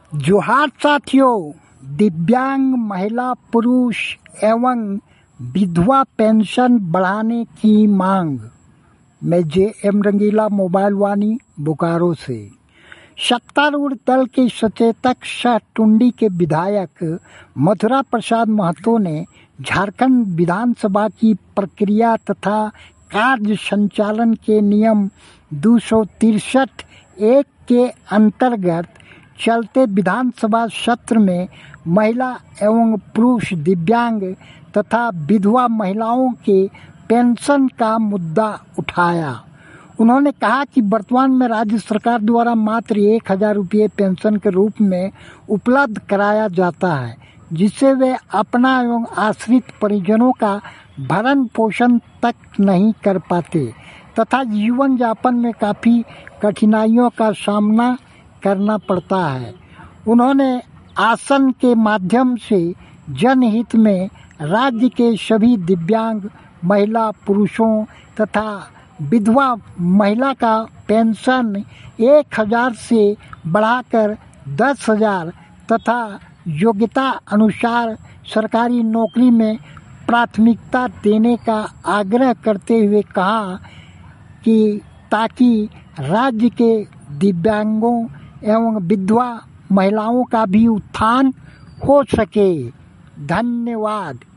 जोहार साथियों, दिव्यांग महिला पुरुष एवं विधवा पेंशन बढ़ाने की मांग। मैं जे.एम. रंगीला, मोबाइल वाणी, बोकारो से। सत्तारूढ़ दल के सचेतक सह टुंडी के विधायक मथुरा प्रसाद महतो ने झारखंड विधानसभा की प्रक्रिया तथा कार्य संचालन के नियम 263(1) के अंतर्गत चलते विधानसभा सत्र में महिला एवं पुरुष दिव्यांग तथा विधवा महिलाओं के पेंशन का मुद्दा उठाया। उन्होंने कहा कि वर्तमान में राज्य सरकार द्वारा मात्र 1,000 रुपये पेंशन के रूप में उपलब्ध कराया जाता है, जिससे वे अपना एवं आश्रित परिजनों का भरण पोषण तक नहीं कर पाते तथा जीवन यापन में काफ़ी कठिनाइयों का सामना करना पड़ता है। उन्होंने आसन के माध्यम से जनहित में राज्य के सभी दिव्यांग महिला पुरुषों तथा विधवा महिला का पेंशन 1,000 से बढ़ाकर 10,000 तथा योग्यता अनुसार सरकारी नौकरी में प्राथमिकता देने का आग्रह करते हुए कहा कि ताकि राज्य के दिव्यांगों एवं विधवा महिलाओं का भी उत्थान हो सके। धन्यवाद।